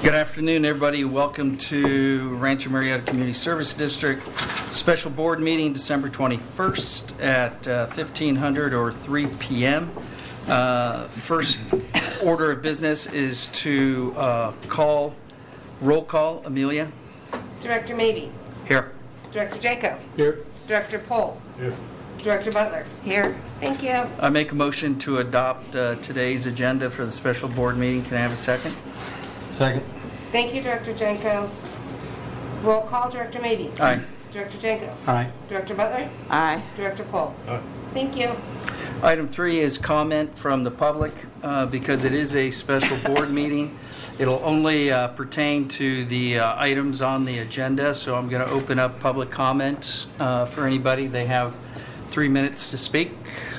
Good afternoon, everybody. Welcome to Rancho Marietta Community Service District Special Board Meeting, December 21st at 1500 or 3 p.m. First order of business is to roll call. Amelia? Director Mabee. Here. Director Janko. Here. Director Pohl. Here. Director Butler. Here. Thank you. I make a motion to adopt today's agenda for the special board meeting. Can I have a second? Second. Thank you, Director Janko. Roll call, Director Mabee. Aye. Director Janko. Aye. Director Butler. Aye. Director Pohl. Aye. Thank you. Item 3 is comment from the public because it is a special board meeting. It'll only pertain to the items on the agenda, so I'm going to open up public comments for anybody. They have 3 minutes to speak.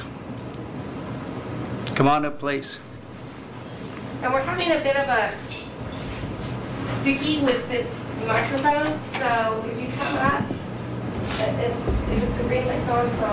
Come on up, please. And we're having a bit of a sticky with this microphone, so if you come up, if the green light's on, so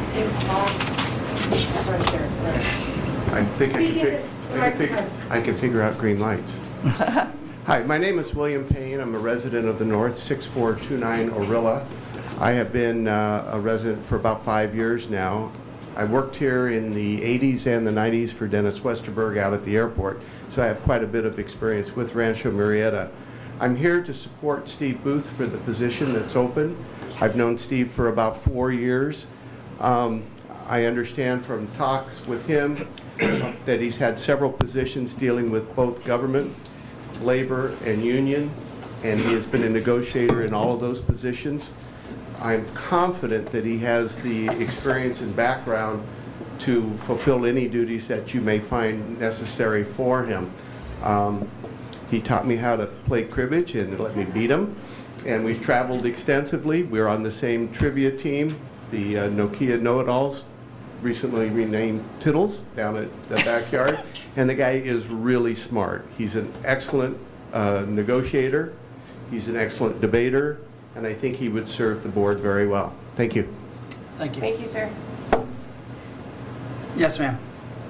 I can figure out green lights. Hi, my name is William Payne. I'm a resident of the North, 6429 Orilla. I have been a resident for about 5 years now. I worked here in the 80s and the 90s for Dennis Westerberg out at the airport, so I have quite a bit of experience with Rancho Marietta. I'm here to support Steve Booth for the position that's open. I've known Steve for about 4 years. I understand from talks with him that he's had several positions dealing with both government, labor, and union, and he has been a negotiator in all of those positions. I'm confident that he has the experience and background to fulfill any duties that you may find necessary for him. He taught me how to play cribbage and let me beat him, and we've traveled extensively. We're on the same trivia team, the Nokia Know-It-Alls, recently renamed Tittles, down at the backyard, and the guy is really smart. He's an excellent negotiator, he's an excellent debater, and I think he would serve the board very well. Thank you. Thank you. Thank you, sir. Yes, ma'am.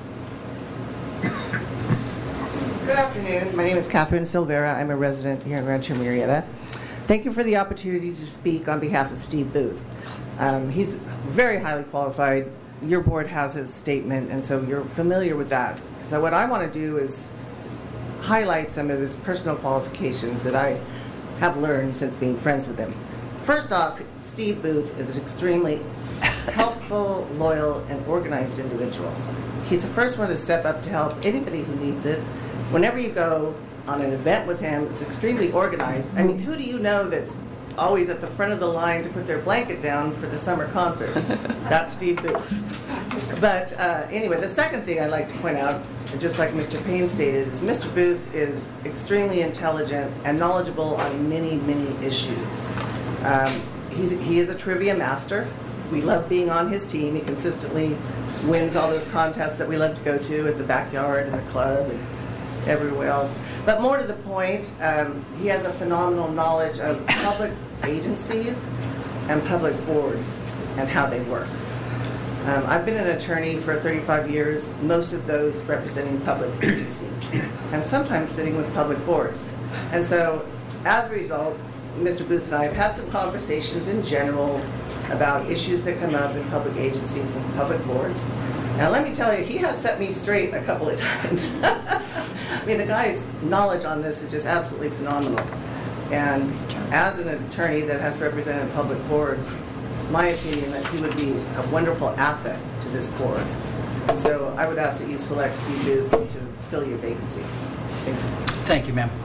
Good afternoon. My name is Catherine Silvera. I'm a resident here in Rancho Marietta. Thank you for the opportunity to speak on behalf of Steve Booth. He's very highly qualified. Your board has his statement, and so you're familiar with that. So what I want to do is highlight some of his personal qualifications that I have learned since being friends with him. First off, Steve Booth is an extremely helpful, loyal, and organized individual. He's the first one to step up to help anybody who needs it. Whenever you go on an event with him, it's extremely organized. I mean, who do you know that's always at the front of the line to put their blanket down for the summer concert? That's Steve Booth. But anyway, the second thing I'd like to point out, just like Mr. Payne stated, is Mr. Booth is extremely intelligent and knowledgeable on many, many issues. He is a trivia master. We love being on his team. He consistently wins all those contests that we love to go to at the backyard and the club and everywhere else. But more to the point, he has a phenomenal knowledge of public agencies and public boards and how they work. I've been an attorney for 35 years, most of those representing public agencies, and sometimes sitting with public boards. And so, as a result, Mr. Booth and I have had some conversations in general about issues that come up in public agencies and public boards. Now, let me tell you, he has set me straight a couple of times. I mean, the guy's knowledge on this is just absolutely phenomenal. And as an attorney that has represented public boards, it's my opinion that he would be a wonderful asset to this board. And so I would ask that you select Steve Booth to fill your vacancy. Thank you. Thank you, ma'am.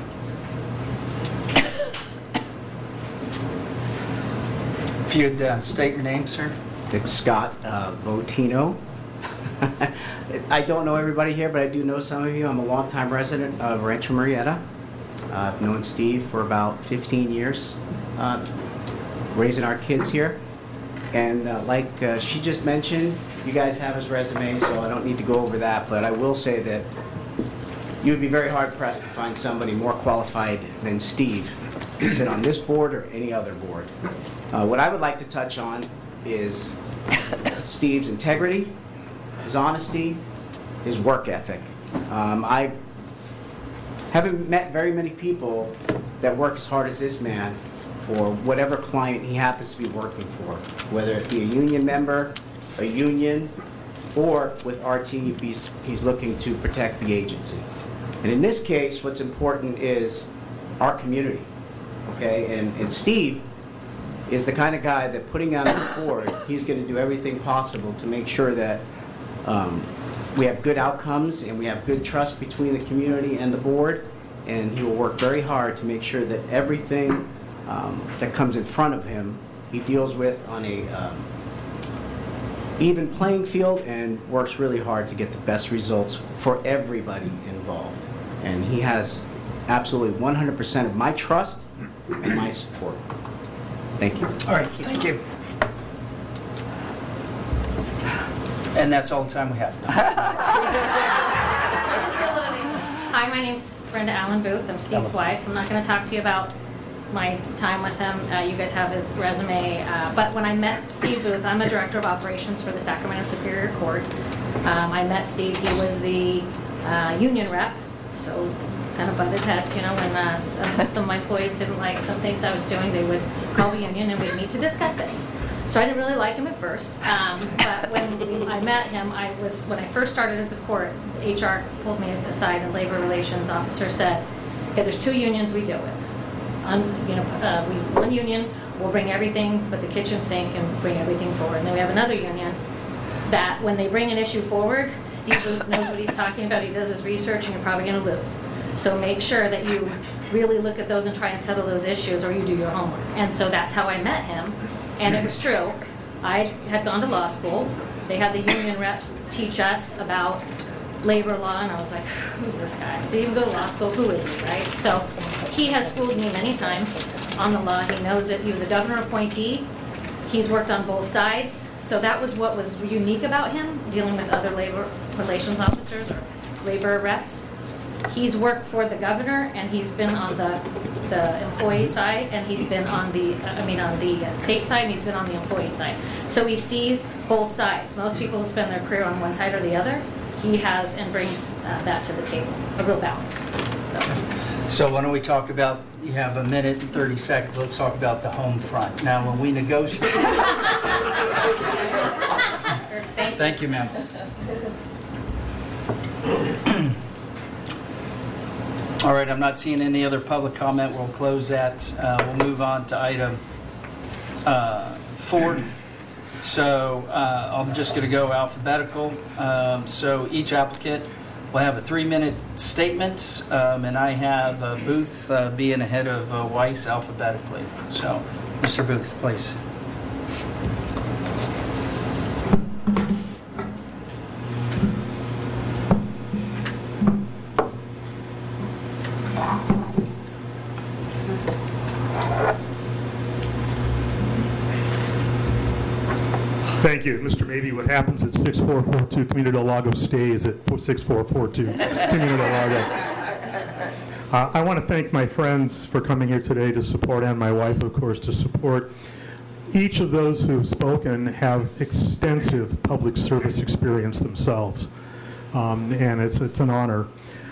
If you'd state your name, sir. It's Scott Votino. I don't know everybody here, but I do know some of you. I'm a longtime resident of Rancho Marietta. I've known Steve for about 15 years, raising our kids here. And like she just mentioned, you guys have his resume, so I don't need to go over that. But I will say that you would be very hard-pressed to find somebody more qualified than Steve to sit on this board or any other board. What I would like to touch on is Steve's integrity, his honesty, his work ethic. I haven't met very many people that work as hard as this man for whatever client he happens to be working for, whether it be a union member, a union, or with RT if he's looking to protect the agency. And in this case, what's important is our community, okay? And Steve is the kind of guy that putting on this board, he's going to do everything possible to make sure that we have good outcomes and we have good trust between the community and the board, and he will work very hard to make sure that everything that comes in front of him, he deals with on a even playing field and works really hard to get the best results for everybody involved. And he has absolutely 100% of my trust and my support. Thank you. All right, thank you. And that's all the time we have. Hi, my name's Brenda Allen Booth. I'm Steve's wife. I'm not going to talk to you about my time with him. You guys have his resume. But when I met Steve Booth, I'm a director of operations for the Sacramento Superior Court. I met Steve. He was the union rep, so kind of butted heads, you know, when some of my employees didn't like some things I was doing, they would call the union and we'd meet to discuss it. So I didn't really like him at first, but when I met him, when I first started at the court, the HR pulled me aside and labor relations officer said, okay, there's 2 unions we deal with. One union will bring everything but the kitchen sink and bring everything forward. And then we have another union that when they bring an issue forward, Steve Booth knows what he's talking about. He does his research and you're probably going to lose. So make sure that you really look at those and try and settle those issues, or you do your homework. And so that's how I met him. And it was true. I had gone to law school. They had the union reps teach us about labor law, and I was like, who's this guy? Did he even go to law school? Who is he, right? So he has schooled me many times on the law. He knows it. He was a governor appointee. He's worked on both sides. So that was what was unique about him, dealing with other labor relations officers or labor reps. He's worked for the governor, and he's been on the employee side, and he's been on the state side, and he's been on the employee side. So he sees both sides. Most people spend their career on one side or the other. He has and brings that to the table, a real balance. So why don't we talk about, you have a minute and 30 seconds, let's talk about the home front. Now, when we negotiate... Thank you, ma'am. All right, I'm not seeing any other public comment. We'll close that. We'll move on to item 4. So I'm just going to go alphabetical. So each applicant will have a 3-minute statement, and I have Booth being ahead of Weiss alphabetically. So, Mr. Booth, please. Thank you. Mr. Mabee, what happens at 6442 Camino del Lago stays at 6442 Camino del Lago. I want to thank my friends for coming here today to support, and my wife, of course, to support. Each of those who've spoken have extensive public service experience themselves, and it's an honor.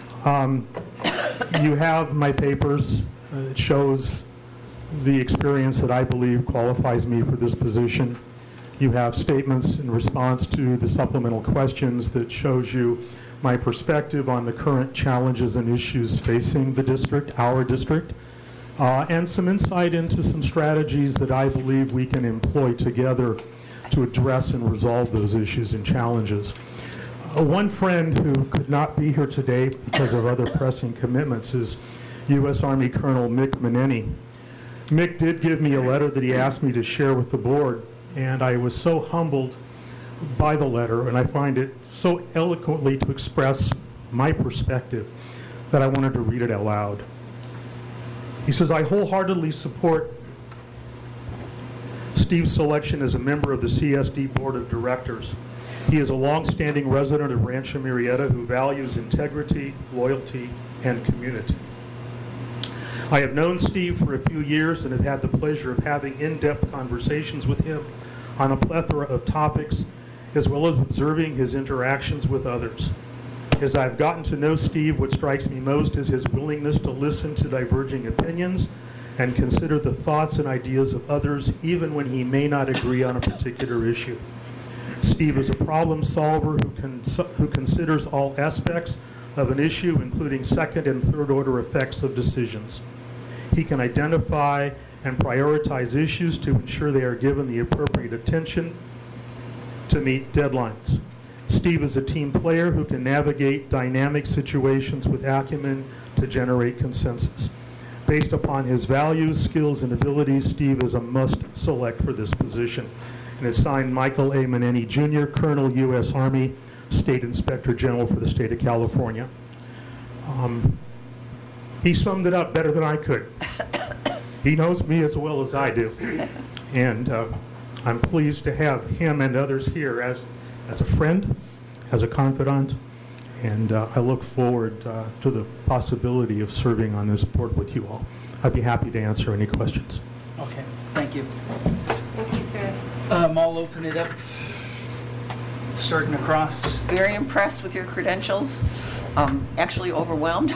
You have my papers. It shows the experience that I believe qualifies me for this position. You have statements in response to the supplemental questions that shows you my perspective on the current challenges and issues facing the district, our district, and some insight into some strategies that I believe we can employ together to address and resolve those issues and challenges. One friend who could not be here today because of other pressing commitments is U.S. Army Colonel Mick Maneni. Mick did give me a letter that he asked me to share with the board, and I was so humbled by the letter, and I find it so eloquently to express my perspective that I wanted to read it out loud. He says, I wholeheartedly support Steve's selection as a member of the CSD Board of Directors. He is a long-standing resident of Rancho Murieta who values integrity, loyalty, and community. I have known Steve for a few years and have had the pleasure of having in-depth conversations with him on a plethora of topics, as well as observing his interactions with others. As I've gotten to know Steve, what strikes me most is his willingness to listen to diverging opinions and consider the thoughts and ideas of others, even when he may not agree on a particular issue. Steve is a problem solver who considers all aspects of an issue, including second and third order effects of decisions. He can identify and prioritize issues to ensure they are given the appropriate attention to meet deadlines. Steve is a team player who can navigate dynamic situations with acumen to generate consensus. Based upon his values, skills, and abilities, Steve is a must-select for this position. And it's signed Michael A. Maneni, Jr., Colonel, U.S. Army, State Inspector General for the state of California. He summed it up better than I could. He knows me as well as I do. And I'm pleased to have him and others here as a friend, as a confidant, and I look forward to the possibility of serving on this board with you all. I'd be happy to answer any questions. Okay, thank you. Thank you, sir. I'll open it up, starting across. Very impressed with your credentials. Actually overwhelmed.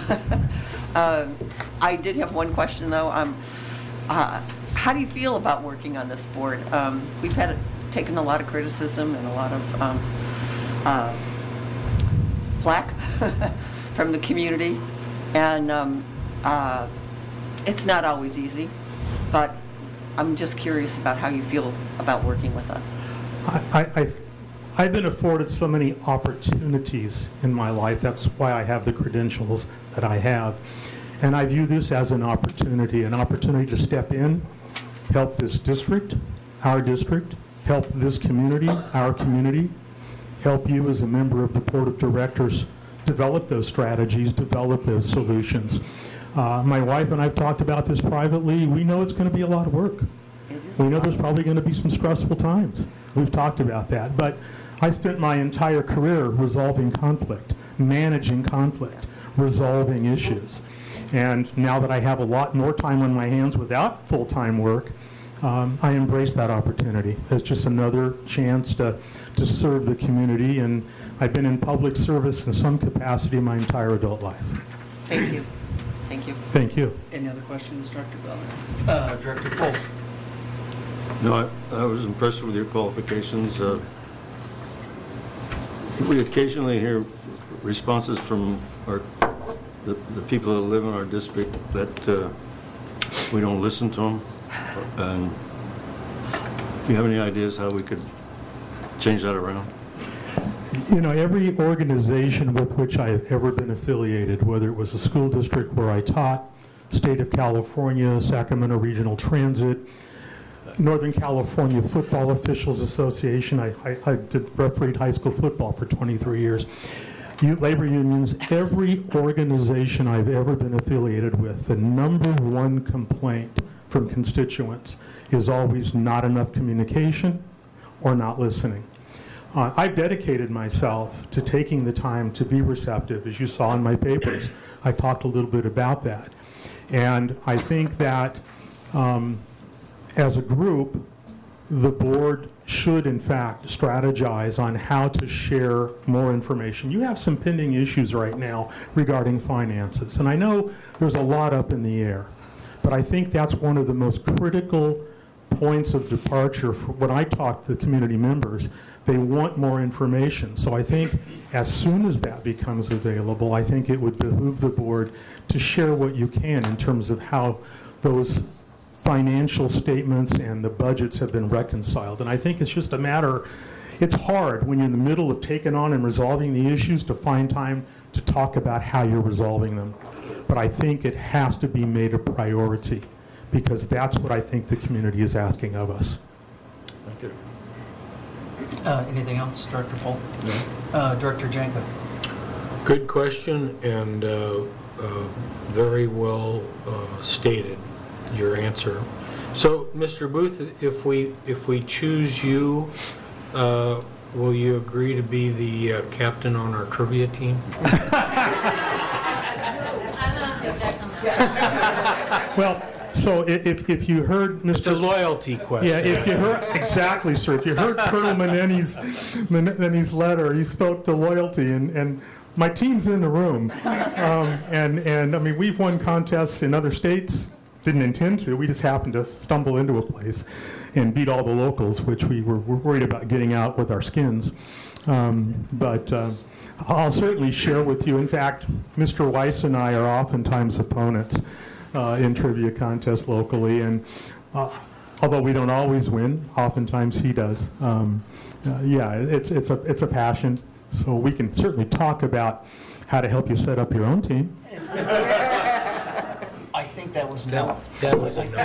I did have one question, though. How do you feel about working on this board? We've taken a lot of criticism and a lot of flack from the community, and it's not always easy, but I'm just curious about how you feel about working with us. I've been afforded so many opportunities in my life. That's why I have the credentials that I have. And I view this as an opportunity to step in, help this district, our district, help this community, our community, help you as a member of the board of directors develop those strategies, develop those solutions. My wife and I have talked about this privately. We know it's going to be a lot of work. We know there's probably going to be some stressful times. We've talked about that. But I spent my entire career resolving conflict, managing conflict, resolving issues. And now that I have a lot more time on my hands without full-time work, I embrace that opportunity. It's just another chance to serve the community. And I've been in public service in some capacity my entire adult life. Thank you. Thank you. Thank you. Any other questions, Director Bell? Director Polk? No, I was impressed with your qualifications. We occasionally hear responses from the people that live in our district that we don't listen to them. And do you have any ideas how we could change that around? You know, every organization with which I have ever been affiliated, whether it was a school district where I taught, State of California, Sacramento Regional Transit, Northern California Football Officials Association, I refereed high school football for 23 years, labor unions, every organization I've ever been affiliated with, the number one complaint from constituents is always not enough communication or not listening. I've dedicated myself to taking the time to be receptive. As you saw in my papers, I talked a little bit about that. And I think that as a group, the board should, in fact, strategize on how to share more information. You have some pending issues right now regarding finances, and I know there's a lot up in the air, but I think that's one of the most critical points of departure for when I talk to the community members. They want more information. So I think as soon as that becomes available, I think it would behoove the board to share what you can in terms of how those financial statements and the budgets have been reconciled. And I think it's just a matter, it's hard when you're in the middle of taking on and resolving the issues to find time to talk about how you're resolving them. But I think it has to be made a priority because that's what I think the community is asking of us. Thank you. Anything else, Director Polk? No. Director Janka? Good question and very well stated, your answer. So, Mr. Booth, if we choose you, will you agree to be the captain on our trivia team? I don't have to object on that. Well, so if you heard Mr. It's a loyalty question. Yeah, if you heard, exactly, sir. If you heard Colonel Maneni's letter, he spoke to loyalty, and my team's in the room. And I mean, we've won contests in other states. Didn't intend to. We just happened to stumble into a place and beat all the locals, which we were worried about getting out with our skins. But I'll certainly share with you. In fact, Mr. Weiss and I are oftentimes opponents in trivia contests locally. And although we don't always win, oftentimes he does. Yeah, it's a passion. So we can certainly talk about how to help you set up your own team. I think that was no. That was a no.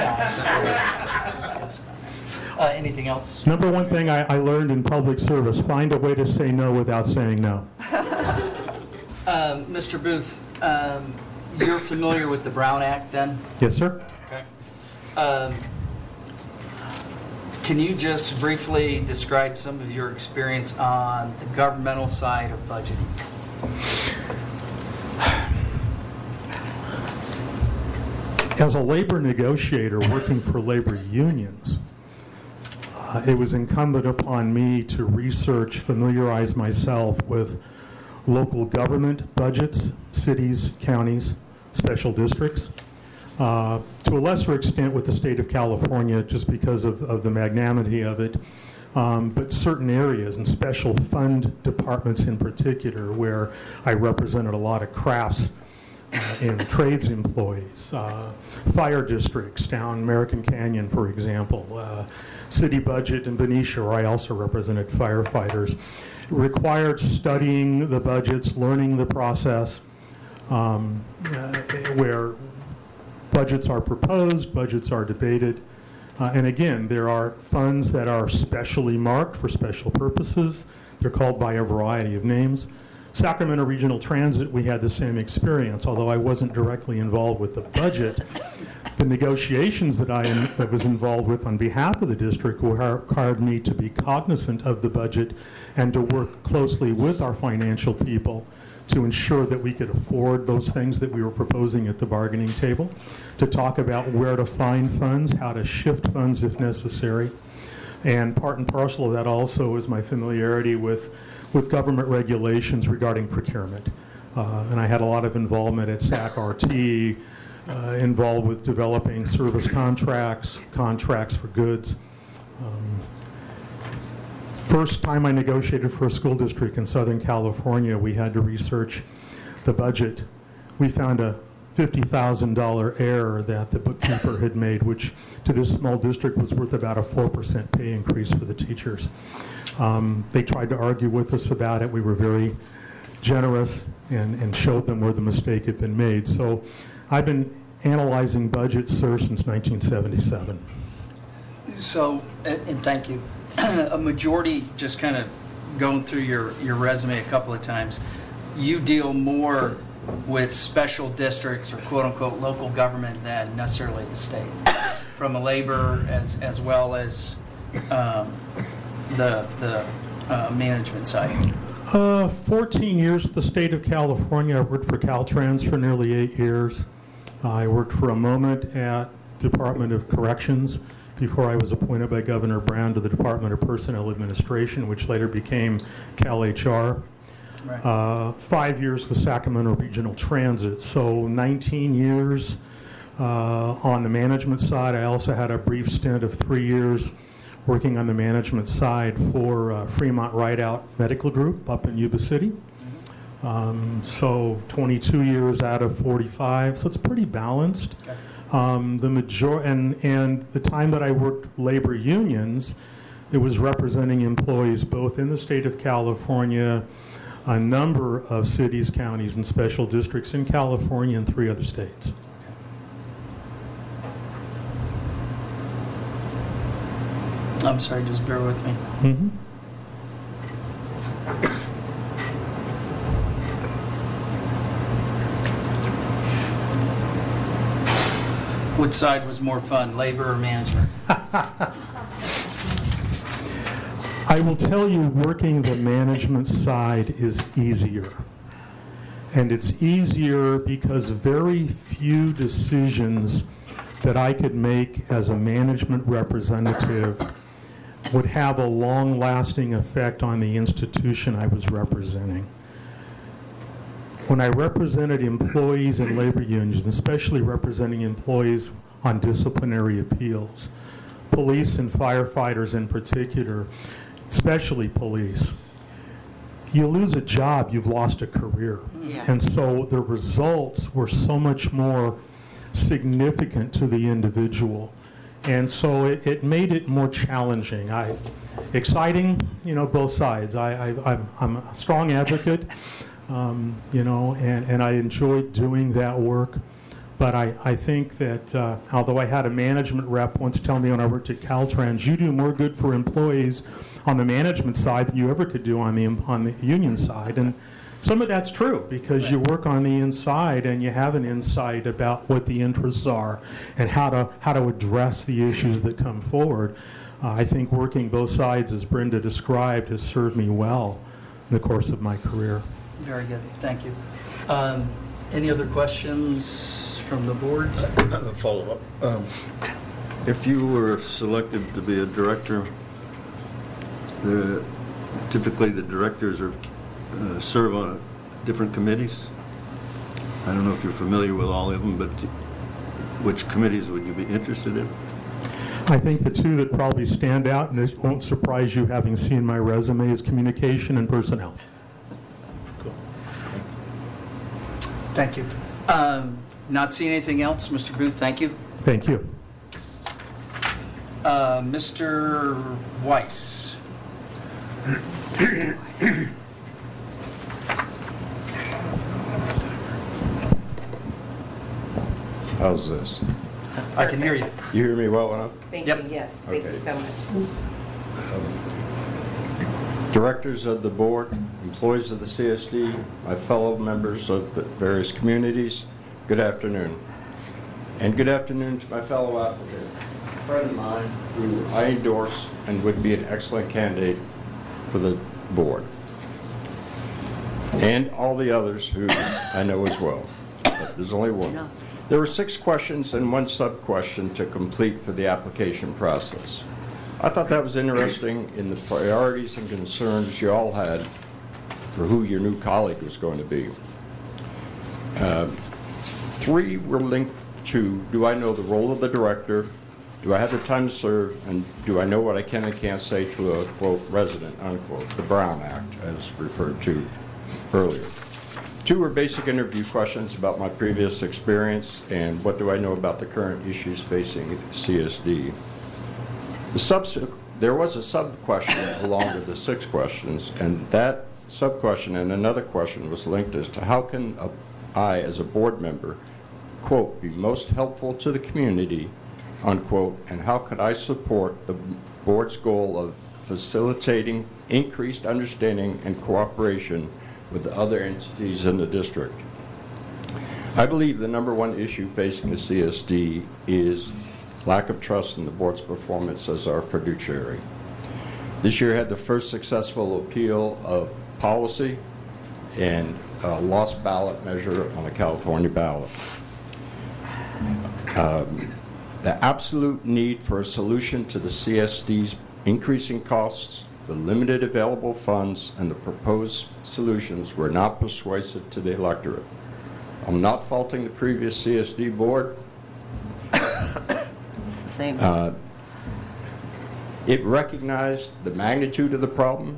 Anything else? Number one thing I learned in public service, find a way to say no without saying no. Mr. Booth, you're familiar with the Brown Act then? Yes, sir. Okay. Can you just briefly describe some of your experience on the governmental side of budgeting? As a labor negotiator working for labor unions, it was incumbent upon me to research, familiarize myself with local government budgets, cities, counties, special districts, to a lesser extent with the state of California just because of the magnanimity of it, but certain areas and special fund departments in particular where I represented a lot of crafts and trades employees, fire districts down American Canyon, for example, city budget in Benicia, where I also represented firefighters. It required studying the budgets, learning the process, where budgets are proposed, budgets are debated. And again, there are funds that are specially marked for special purposes. They're called by a variety of names. Sacramento Regional Transit, we had the same experience, although I wasn't directly involved with the budget. The negotiations that I was involved with on behalf of the district required me to be cognizant of the budget and to work closely with our financial people to ensure that we could afford those things that we were proposing at the bargaining table, to talk about where to find funds, how to shift funds if necessary. And part and parcel of that also is my familiarity with government regulations regarding procurement. And I had a lot of involvement at SAC-RT, involved with developing service contracts for goods. First time I negotiated for a school district in Southern California, we had to research the budget. We found a $50,000 error that the bookkeeper had made, which to this small district was worth about a 4% pay increase for the teachers. They tried to argue with us about it. We were very generous and showed them where the mistake had been made. So I've been analyzing budgets, sir, since 1977. So, and thank you. A majority, just kind of going through your resume a couple of times, you deal more with special districts or quote-unquote local government than necessarily the state, from a labor as well as the management side. 14 years with the state of California. I worked for Caltrans for nearly 8 years. I worked for a moment at Department of Corrections before I was appointed by Governor Brown to the Department of Personnel Administration, which later became CalHR. Right. 5 years with Sacramento Regional Transit, so 19 years on the management side. I also had a brief stint of 3 years working on the management side for Fremont Rideout Medical Group up in Yuba City. So 22 years out of 45, so it's pretty balanced. Okay. And the time that I worked labor unions, it was representing employees both in the state of California, a number of cities, counties, and special districts in California and 3 other states. I'm sorry, just bear with me. Mm-hmm. Which side was more fun, labor or management? I will tell you, working the management side is easier. And it's easier because very few decisions that I could make as a management representative would have a long-lasting effect on the institution I was representing. When I represented employees in labor unions, especially representing employees on disciplinary appeals, police and firefighters in particular, especially police, you lose a job, you've lost a career. Yeah. And so the results were so much more significant to the individual. And so it made it more challenging. Exciting, both sides. I'm a strong advocate, and I enjoyed doing that work. But I think that although I had a management rep once tell me when I worked at Caltrans, you do more good for employees on the management side than you ever could do on the union side. And some of that's true, because you work on the inside and you have an insight about what the interests are and how to address the issues that come forward. I think working both sides, as Brenda described, has served me well in the course of my career. Very good. Thank you. Any other questions from the board? A follow-up. If you were selected to be a director, typically the directors serve on different committees. I don't know if you're familiar with all of them, but which committees would you be interested in? I think the two that probably stand out, and it won't surprise you having seen my resume, is communication and personnel. Cool. Thank you. Not seeing anything else, Mr. Booth, thank you. Thank you. Mr. Weiss. How's this? I can hear you. You hear me well enough? Thank Yep. you, yes. Thank you Okay. so much. Directors of the board, employees of the CSD, my fellow members of the various communities, good afternoon. And good afternoon to my fellow applicant, a friend of mine who I endorse and would be an excellent candidate for the board. And all the others who I know as well. But there's only one. There were 6 questions and 1 sub-question to complete for the application process. I thought that was interesting in the priorities and concerns you all had for who your new colleague was going to be. 3 were linked to, do I know the role of the director? Do I have the time to serve? And do I know what I can and can't say to a, quote, resident, unquote, the Brown Act, as referred to earlier. 2 were basic interview questions about my previous experience and what do I know about the current issues facing CSD. There was a sub-question along with the 6 questions, and that sub-question and another question was linked as to how can I, as a board member, quote, be most helpful to the community, unquote, and how could I support the board's goal of facilitating increased understanding and cooperation with the other entities in the district. I believe the number 1 issue facing the CSD is lack of trust in the board's performance as our fiduciary. This year had the first successful appeal of policy and a lost ballot measure on a California ballot. The absolute need for a solution to the CSD's increasing costs, the limited available funds, and the proposed solutions were not persuasive to the electorate. I'm not faulting the previous CSD board. It's the same. It recognized the magnitude of the problem,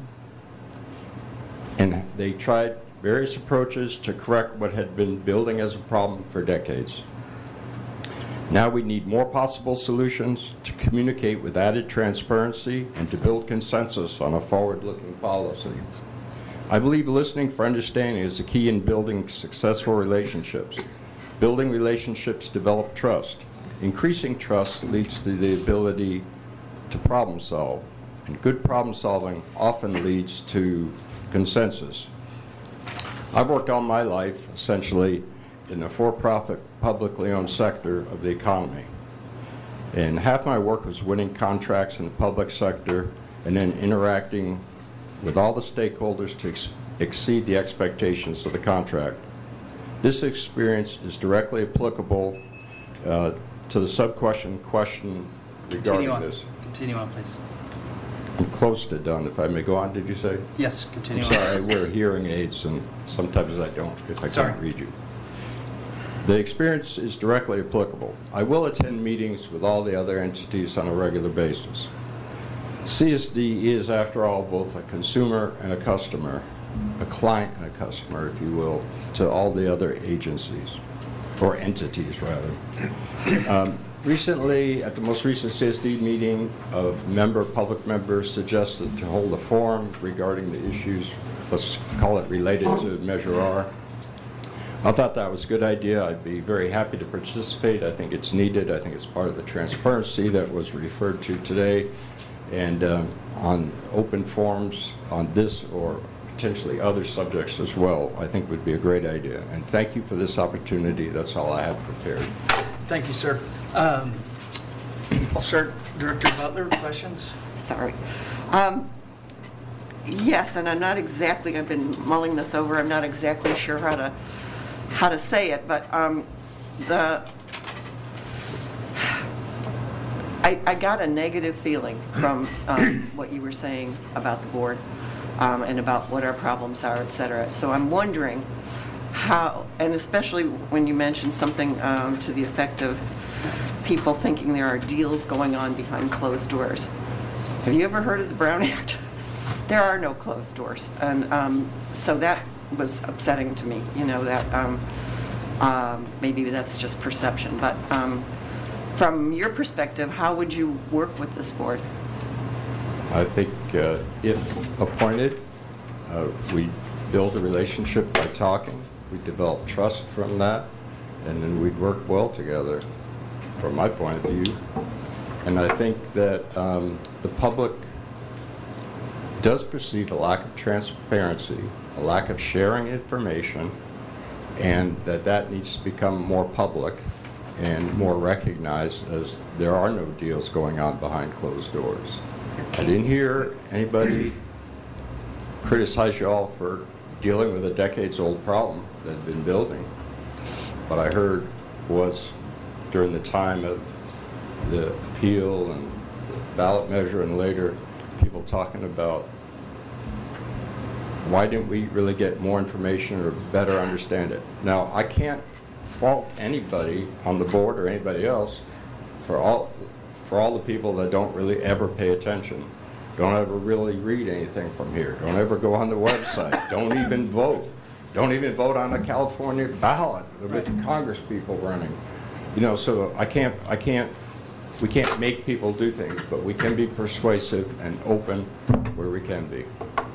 and they tried various approaches to correct what had been building as a problem for decades. Now we need more possible solutions to communicate with added transparency and to build consensus on a forward-looking policy. I believe listening for understanding is the key in building successful relationships. Building relationships develop trust. Increasing trust leads to the ability to problem solve, and good problem solving often leads to consensus. I've worked all my life essentially in the for-profit, publicly owned sector of the economy. And half my work was winning contracts in the public sector and then interacting with all the stakeholders to exceed the expectations of the contract. This experience is directly applicable to the sub-question regarding this. Continue on, please. I'm close to done. If I may go on, did you say? Yes, I'm continue sorry, I on. wear hearing aids, and sometimes I don't if I Sorry. can't read you. The experience is directly applicable. I will attend meetings with all the other entities on a regular basis. CSD is, after all, both a consumer and a customer, a client and a customer, if you will, to all the other agencies, or entities, rather. Recently, at the most recent CSD meeting, a public member suggested to hold a forum regarding the issues, let's call it related to Measure R. I thought that was a good idea. I'd be very happy to participate. I think it's needed. I think it's part of the transparency that was referred to today. And on open forums on this or potentially other subjects as well, I think would be a great idea. And thank you for this opportunity. That's all I have prepared. Thank you, sir. I'll start. Director Butler, questions? Sorry. Yes, and I'm not exactly, I've been mulling this over, I'm not exactly sure how to say it, but I got a negative feeling from what you were saying about the board and about what our problems are, et cetera. So I'm wondering how, and especially when you mentioned something to the effect of people thinking there are deals going on behind closed doors. Have you ever heard of the Brown Act? There are no closed doors. And so that was upsetting to me, you know, that maybe that's just perception. But from your perspective, how would you work with this board? I think if appointed, we build a relationship by talking. We develop trust from that, and then we'd work well together from my point of view. And I think that the public does perceive a lack of transparency, a lack of sharing information, and that needs to become more public and more recognized, as there are no deals going on behind closed doors. I didn't hear anybody criticize you all for dealing with a decades-old problem that had been building. What I heard was during the time of the appeal and the ballot measure and later people talking about why didn't we really get more information or better understand it. Now, I can't fault anybody on the board or anybody else for all the people that don't really ever pay attention, don't ever really read anything from here, don't ever go on the website, don't even vote on a California ballot with Congress people running. You know, so we can't make people do things, but we can be persuasive and open where we can be.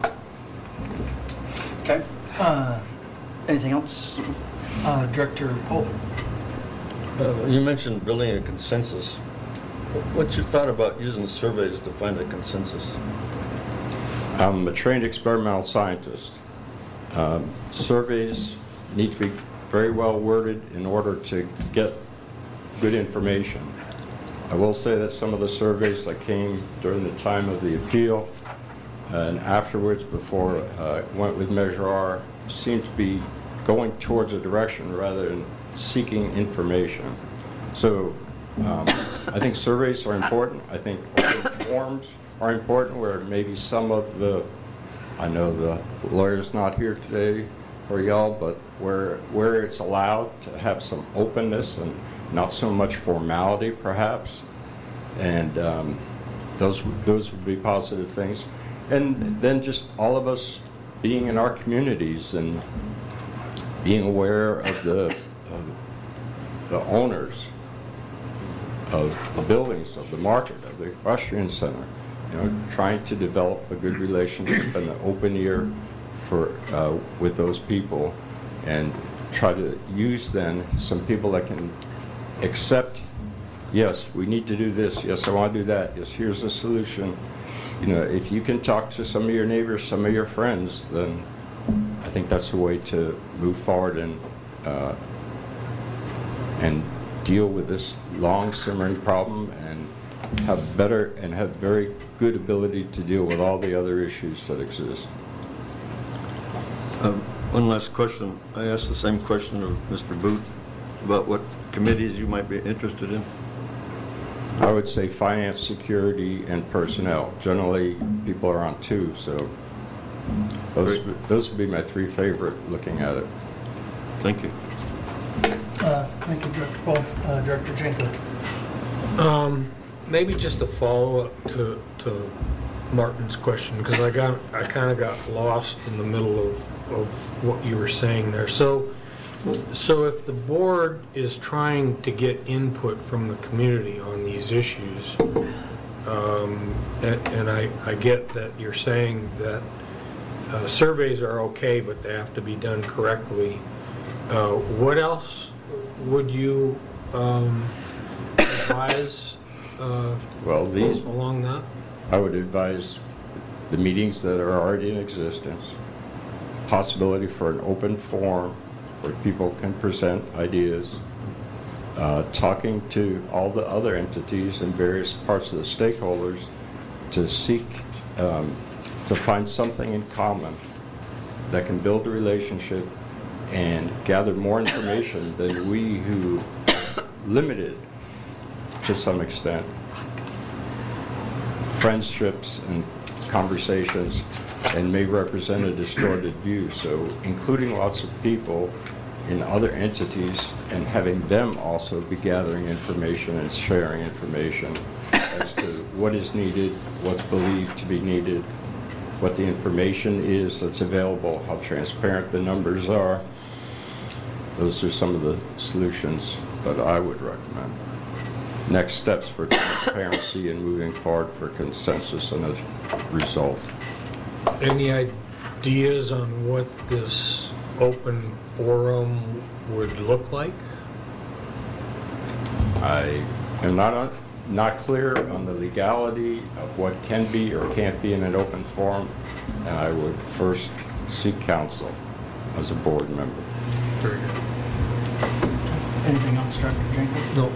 Okay. Anything else? Director Pohl. You mentioned building a consensus. What's your thought about using surveys to find a consensus? I'm a trained experimental scientist. Surveys need to be very well worded in order to get good information. I will say that some of the surveys that came during the time of the appeal and afterwards, before I went with Measure R, seemed to be going towards a direction rather than seeking information. So I think surveys are important. I think open forums are important, where maybe some of the, I know the lawyer's not here today for y'all, but where it's allowed to have some openness and not so much formality, perhaps, and those would be positive things. And then just all of us being in our communities and being aware of the owners of the buildings, of the market, of the equestrian center, you know, trying to develop a good relationship and an open ear for with those people, and try to use then some people that can accept, yes, we need to do this, yes, I want to do that, yes, here's a solution. You know, if you can talk to some of your neighbors, some of your friends, then I think that's the way to move forward and deal with this long simmering problem and have very good ability to deal with all the other issues that exist. One last question. I asked the same question of Mr. Booth about what committees you might be interested in. I would say finance, security, and personnel. Generally, people are on 2, so those would be my 3 favorite looking at it. Thank you. Thank you, Director Paul. Director Jenko. Maybe just a follow-up to Martin's question, because I kind of got lost in the middle of what you were saying there. So if the board is trying to get input from the community on these issues, and I get that you're saying that surveys are okay, but they have to be done correctly, what else would you advise along that? I would advise the meetings that are already in existence, possibility for an open forum where people can present ideas, talking to all the other entities and various parts of the stakeholders to seek to find something in common that can build a relationship and gather more information than we who limited to some extent friendships and conversations and may represent a distorted view. So including lots of people in other entities and having them also be gathering information and sharing information as to what is needed, what's believed to be needed, what the information is that's available, how transparent the numbers are. Those are some of the solutions that I would recommend. Next steps for transparency and moving forward for consensus and a result. Any ideas on what this open forum would look like? I am not clear on the legality of what can be or can't be in an open forum, and I would first seek counsel as a board member. Very good. Anything else, Dr. Jenkins? No.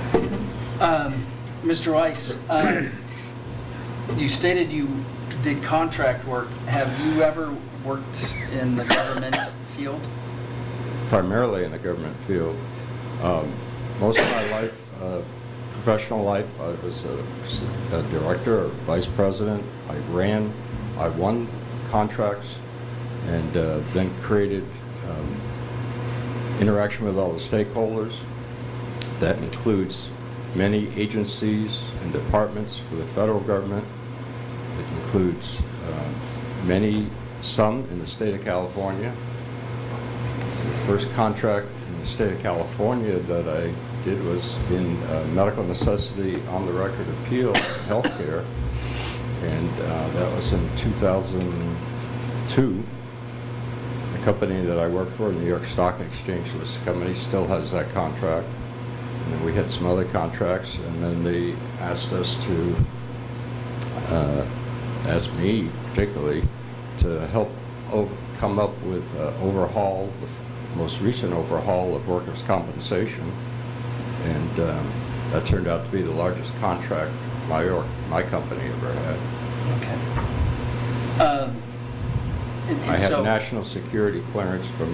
Mr. Weiss, you stated you did contract work. Have you ever worked in the government field? Primarily in the government field. Most of my life, professional life, I was a director or vice president. I won contracts and then created interaction with all the stakeholders. That includes many agencies and departments for the federal government. It includes some in the state of California. The first contract in the state of California that I did was in medical necessity on the record appeal in healthcare, and that was in 2002. The company that I worked for, New York Stock Exchange listed company, still has that contract. And then we had some other contracts, and then they asked us to, asked me particularly, to help come up with overhaul, the most recent overhaul of workers' compensation. And that turned out to be the largest contract my company ever had. Okay. I had national security clearance from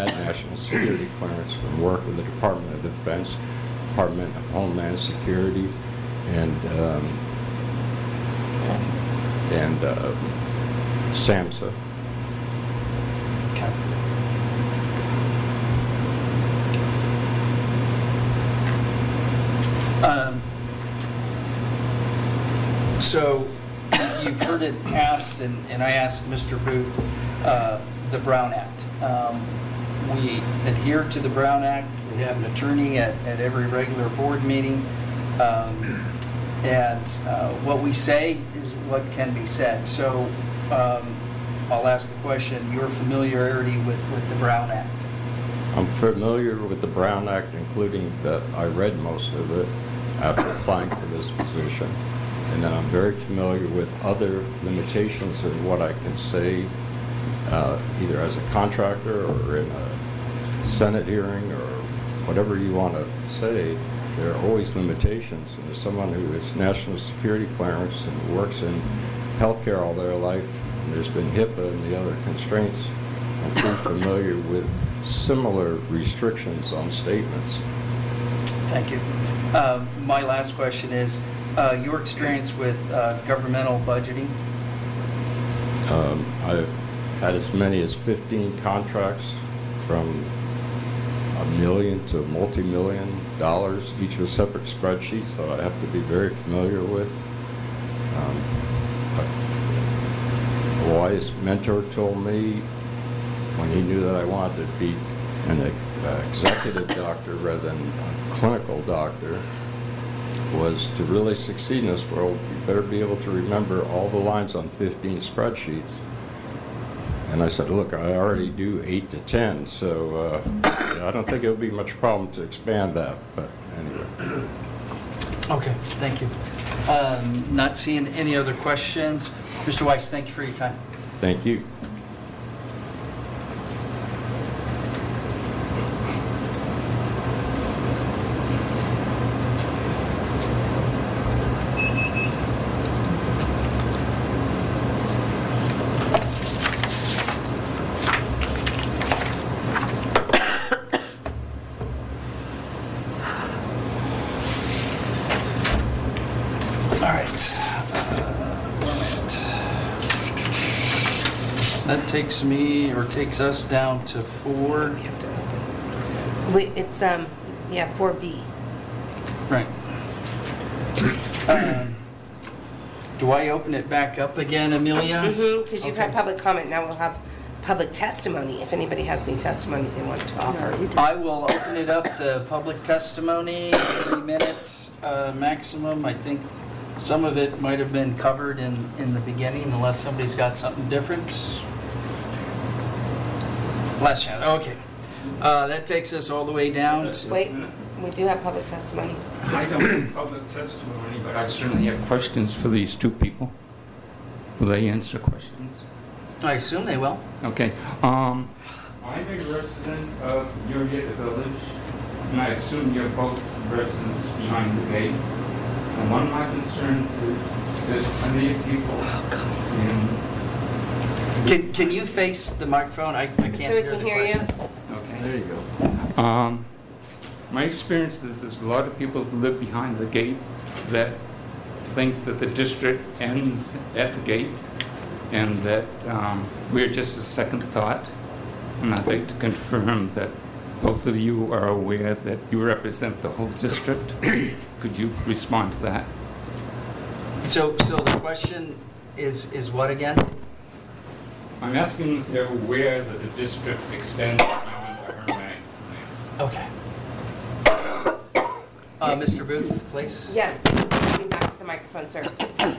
work with the Department of Defense, Department of Homeland Security, and SAMHSA. Okay. So you've heard it asked, and I asked Mr. Booth, the Brown Act. We adhere to the Brown Act. We have an attorney at every regular board meeting. And what we say is what can be said. So I'll ask the question, your familiarity with the Brown Act. I'm familiar with the Brown Act, including that I read most of it after applying for this position. And then I'm very familiar with other limitations in what I can say, either as a contractor or in a Senate hearing or whatever you want to say. There are always limitations. And as someone who has national security clearance and works in healthcare all their life, and there's been HIPAA and the other constraints, I'm pretty familiar with similar restrictions on statements. Thank you. my last question is, your experience with governmental budgeting? I've had as many as 15 contracts from $1 million to multi-million dollars, each with separate spreadsheets, so I have to be very familiar with. A wise mentor told me when he knew that I wanted to be an executive doctor rather than a clinical doctor, was to really succeed in this world, you better be able to remember all the lines on 15 spreadsheets. And I said, look, I already do 8 to 10, so I don't think it would be much problem to expand that, but anyway. Okay, thank you. Not seeing any other questions. Mr. Weiss, thank you for your time. Thank you. That takes us down to 4. Wait, it's, 4B. Right. Do I open it back up again, Amelia? Mm-hmm, because you've had Okay. public comment, now we'll have public testimony, if anybody has any testimony they want to offer. I will open it up to public testimony, 3 minutes maximum. I think some of it might have been covered in the beginning, unless somebody's got something different. Last chance, okay. That takes us all the way down to... Wait, we do have public testimony. I don't have public testimony, but I certainly have questions for these two people. Will they answer questions? I assume they will. Okay. I'm a resident of Murrieta Village, and I assume you're both residents behind the gate. And one of my concerns is there's plenty of people Can you face the microphone? I can't So we hear can the hear you. question. Okay. There you go. My experience is there's a lot of people who live behind the gate that think that the district ends at the gate and that we're just a second thought. And I'd like to confirm that both of you are aware that you represent the whole district. Could you respond to that? So the question is what again? I'm asking if they're aware that the district extends beyond the Hermag. Okay. Mr. Booth, please. Yes, coming back to the microphone, sir.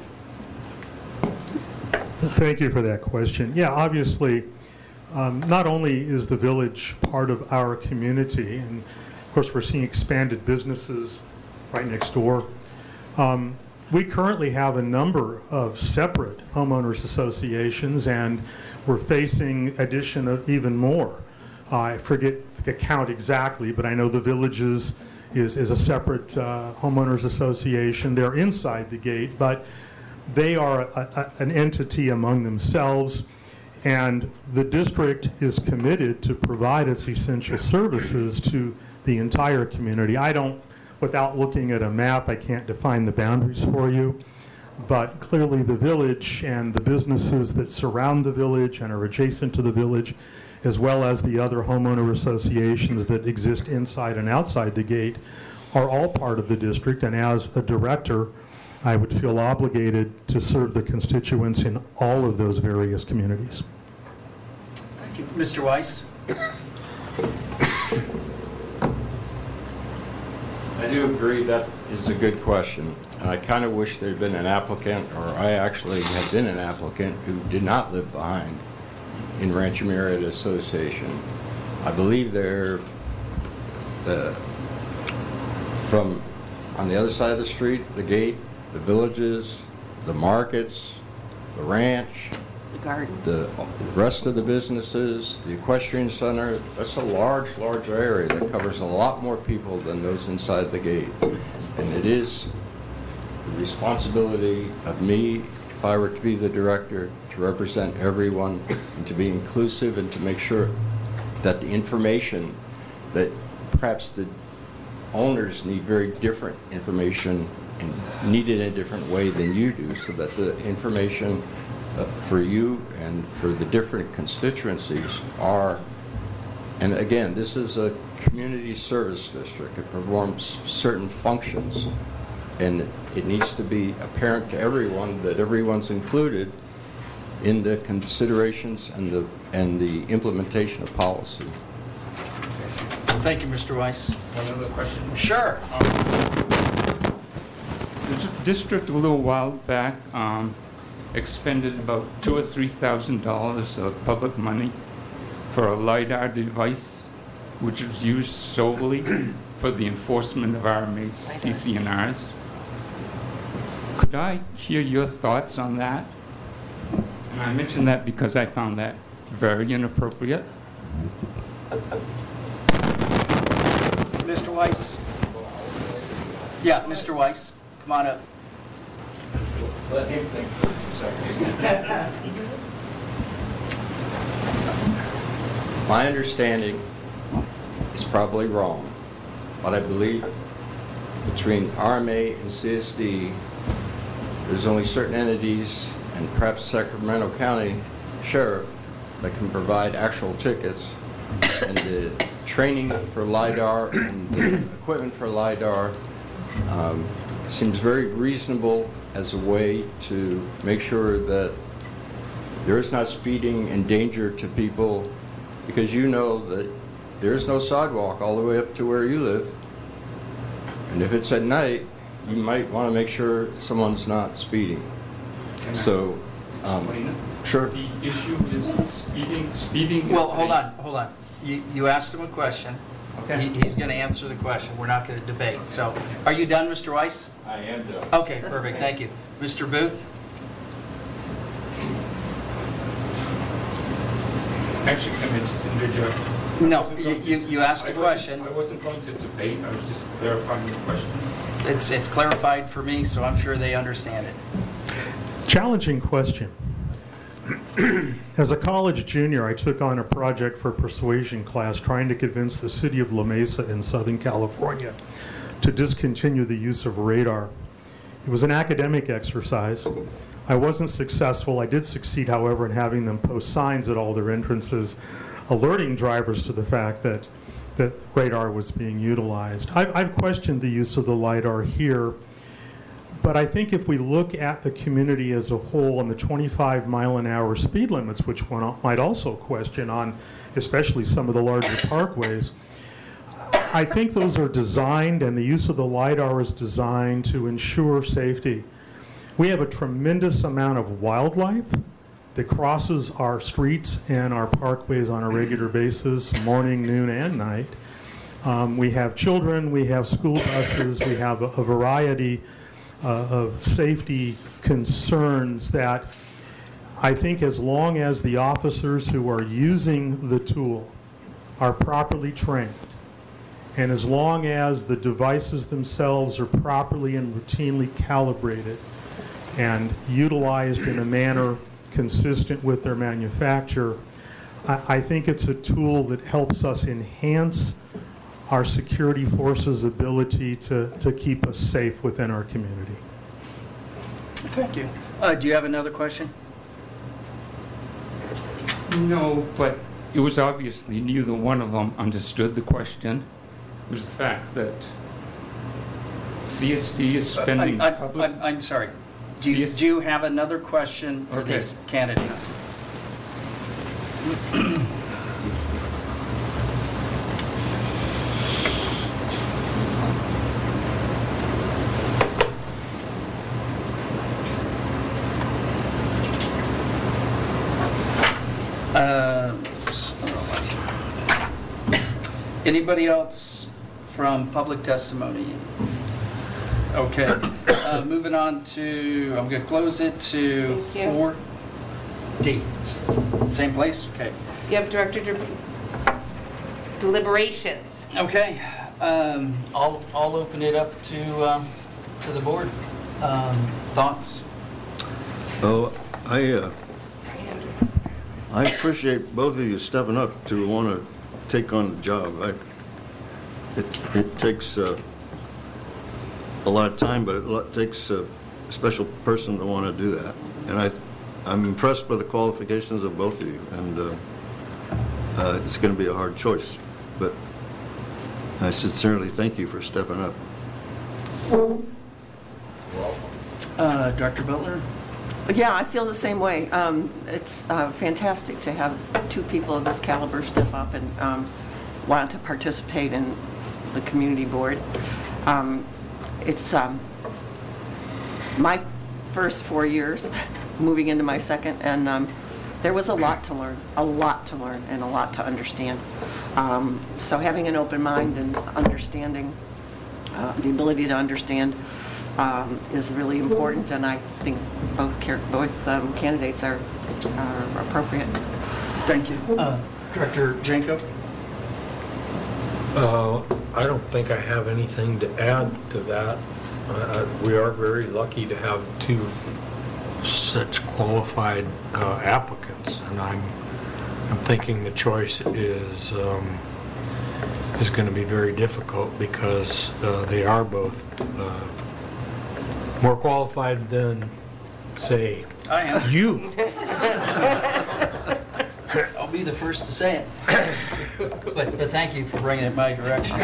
Thank you for that question. Yeah, obviously, not only is the village part of our community, and of course we're seeing expanded businesses right next door. We currently have a number of separate homeowners associations, and we're facing addition of even more. I forget the count exactly, but I know the Villages is a separate homeowners association. They're inside the gate, but they are an entity among themselves, and the district is committed to provide its essential services to the entire community. Without looking at a map, I can't define the boundaries for you, but clearly the village and the businesses that surround the village and are adjacent to the village, as well as the other homeowner associations that exist inside and outside the gate, are all part of the district, and as a director, I would feel obligated to serve the constituents in all of those various communities. Thank you. Mr. Weiss? I do agree that is a good question. And I kind of wish there had been an applicant, or I actually have been an applicant who did not live behind in Rancho Murrieta Association. I believe they're from on the other side of the street, the gate, the villages, the markets, the ranch, The garden. the rest of the businesses, the equestrian center. That's a large area that covers a lot more people than those inside the gate. And it is the responsibility of me, if I were to be the director, to represent everyone and to be inclusive and to make sure that the information that perhaps the owners need very different information and need it in a different way than you do, so that the information for you and for the different constituencies are, and again, this is a community service district. It performs certain functions, and it needs to be apparent to everyone that everyone's included in the considerations and the implementation of policy. Thank you, Mr. Weiss. One other question. Sure. The district a little while back expended about $2,000 or $3,000 of public money for a LiDAR device, which was used solely for the enforcement of RMA's CCNRs. Could I hear your thoughts on that? And I mention that because I found that very inappropriate. Mr. Weiss? Yeah, Mr. Weiss, come on up. Let him think for a second. My understanding is probably wrong, but I believe between RMA and CSD, there's only certain entities, and perhaps Sacramento County Sheriff, that can provide actual tickets, and the training for LiDAR and the equipment for LiDAR seems very reasonable as a way to make sure that there is not speeding and danger to people, because you know that there is no sidewalk all the way up to where you live. And if it's at night, you might want to make sure someone's not speeding. Can So, I explain it? Sure. The issue is speeding. Well, is hold on. You asked him a question. Okay. He's going to answer the question. We're not going to debate. So, are you done, Mr. Weiss? I am done. Okay, perfect. Thank you. Mr. Booth? Actually, can I just interject? No, you asked a question. I wasn't going to debate, I was just clarifying the question. It's clarified for me, so I'm sure they understand it. Challenging question. As a college junior, I took on a project for a persuasion class trying to convince the city of La Mesa in Southern California to discontinue the use of radar. It was an academic exercise. I wasn't successful. I did succeed, however, in having them post signs at all their entrances, alerting drivers to the fact that radar was being utilized. I've questioned the use of the LiDAR here, but I think if we look at the community as a whole and the 25-mile-an-hour speed limits, which one might also question on especially some of the larger parkways, I think those are designed, and the use of the LiDAR is designed to ensure safety. We have a tremendous amount of wildlife that crosses our streets and our parkways on a regular basis, morning, noon, and night. We have children, we have school buses, we have a variety of safety concerns that I think as long as the officers who are using the tool are properly trained, and as long as the devices themselves are properly and routinely calibrated and utilized in a manner consistent with their manufacture, I think it's a tool that helps us enhance our security forces' ability to keep us safe within our community. Thank you. Do you have another question? No, but it was obviously neither one of them understood the question. It was the fact that CSD is spending public... I'm sorry. Do you have another question for Okay. these candidates? Anybody else from public testimony? Okay. Moving on to, I'm going to close it to Thank you. 4D. Same place? Okay. You have Director deliberations. Okay. I'll open it up to the board. Thoughts? Oh, I appreciate both of you stepping up to want to take on the job. it takes a lot of time, but it takes a special person to want to do that. And I'm impressed by the qualifications of both of you, and it's going to be a hard choice. But I sincerely thank you for stepping up. Director Butler? Yeah, I feel the same way. It's fantastic to have two people of this caliber step up and want to participate in the community board. It's my first 4 years, moving into my second, and there was a lot to learn, and a lot to understand. So having an open mind and understanding, the ability to understand, is really important, and I think both candidates are appropriate. Thank you. Director Janko? I don't think I have anything to add to that. We are very lucky to have two such qualified applicants, and I'm thinking the choice is going to be very difficult because they are both more qualified than, say, I am. You. I'll be the first to say it. But thank you for bringing it my direction.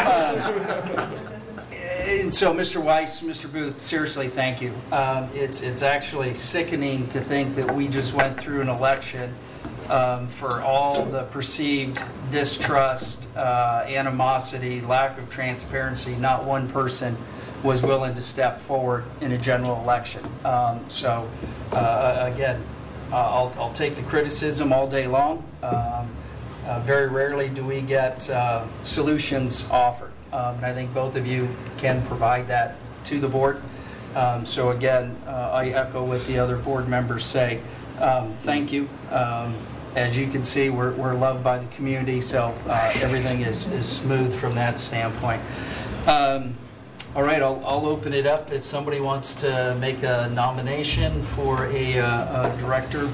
And so, Mr. Weiss, Mr. Booth, seriously, thank you. It's actually sickening to think that we just went through an election for all the perceived distrust, animosity, lack of transparency. Not one person was willing to step forward in a general election. Again, I'll take the criticism all day long. Very rarely do we get solutions offered. And I think both of you can provide that to the board. So again, I echo what the other board members say. Thank you. As you can see, we're loved by the community, so everything is smooth from that standpoint. All right, I'll open it up if somebody wants to make a nomination for a director.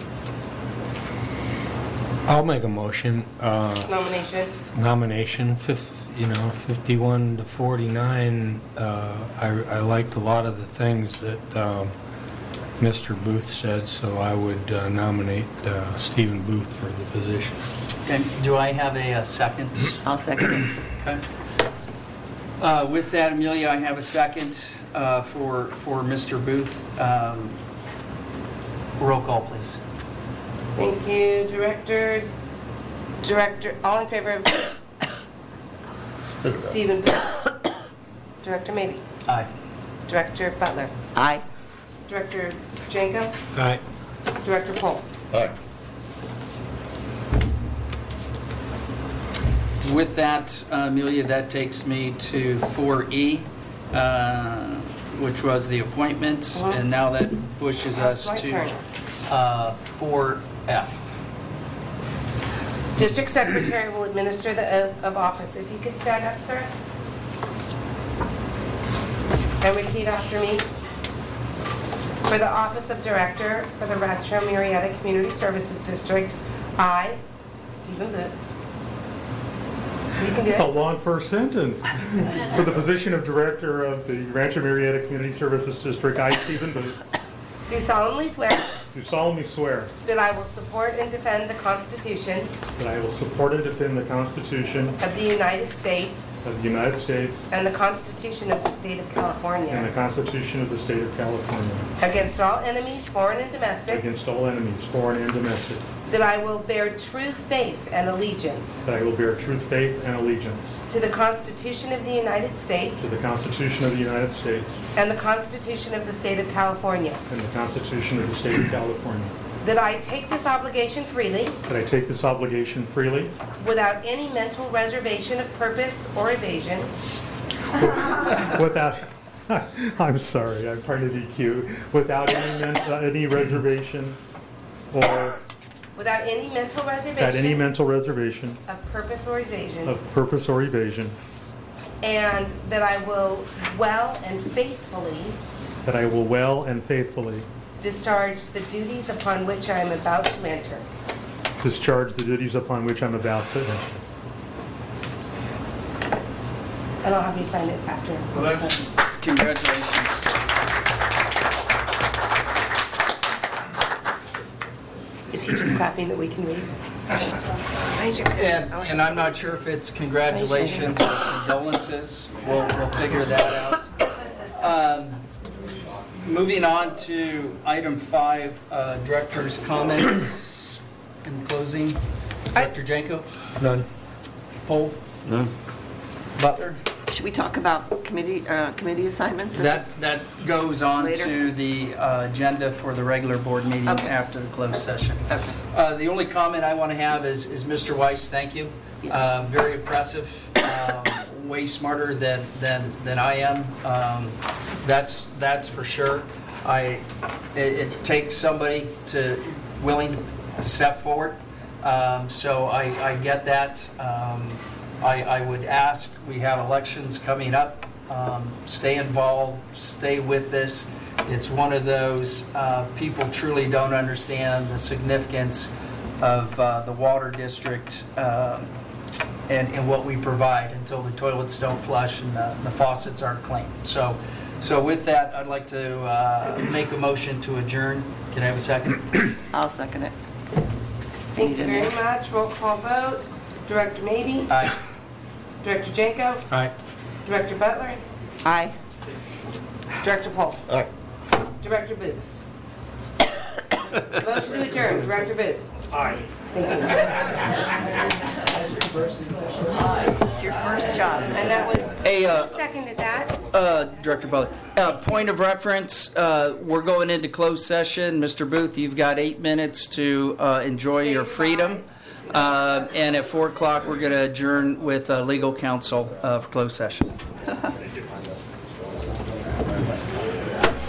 I'll make a motion. Nomination. 51 to 49. I liked a lot of the things that Mr. Booth said, so I would nominate Stephen Booth for the position. Okay. Do I have a second? I'll second it. Okay. With that, Amelia, I have a second for Mr. Booth. Roll call, please. Thank you, directors. Director, all in favor of Stephen Booth? Director Maybe? Aye. Director Butler? Aye. Director Janko? Aye. Director Pohl? Aye. With that, Amelia, that takes me to 4E, which was the appointment, and now that pushes us My to turn. 4F. District Secretary will administer the oath of office. If you could stand up, sir. And repeat after me. For the office of Director for the Rancho Murrieta Community Services District, I, Stephen Booth. You can do It's a it. long first sentence. For the position of Director of the Rancho Murrieta Community Services District, I, Stephen Booth, Do solemnly swear do solemnly swear that I will support and defend the Constitution that I will support and defend the Constitution of the United States of the United States and the Constitution of the State of and the California Constitution of the State of California against all enemies, foreign and domestic, against all enemies, foreign and domestic, that I will bear true faith and allegiance that I will bear true faith and allegiance to the Constitution of the United to States the Constitution of the United States and the Constitution of the State of California, and the Constitution of the State of California, that I take this obligation freely that I take this obligation freely without any mental reservation of purpose or evasion, without, I'm sorry, I'm trying to be cute, without any reservation or without any mental reservation of purpose or evasion, and that I will well and faithfully discharge the duties upon which I am about to enter. And I'll have you sign it after. Congratulations. Is he just clapping that we can read? And I'm not sure if it's congratulations or condolences. We'll figure that out. Moving on to item 5, director's comments in closing. Director Janko? None. Pohl? None? Butler? Should we talk about committee assignments? That goes on Later? to the agenda for the regular board meeting after the closed session. Okay. The only comment I want to have is Mr. Weiss, thank you. Yes. Very impressive, way smarter than I am. That's for sure. It takes somebody willing to step forward. So I get that. I would ask, we have elections coming up, stay involved, stay with this. It's one of those, people truly don't understand the significance of the water district and what we provide until the toilets don't flush and the faucets aren't clean. So with that, I'd like to make a motion to adjourn. Can I have a second? I'll second it. Thank you very much. Roll call vote. Director Mabee? Aye. Director Janko? Aye. Director Butler? Aye. Director Pohl? Aye. Director Booth? Motion to adjourn. Director Booth? Aye. Thank you. It's your first job. And that was, Hey, who seconded that? Director Butler. Point of reference, we're going into closed session. Mr. Booth, you've got 8 minutes to enjoy your freedom. And at 4 o'clock, we're going to adjourn with legal counsel for closed session.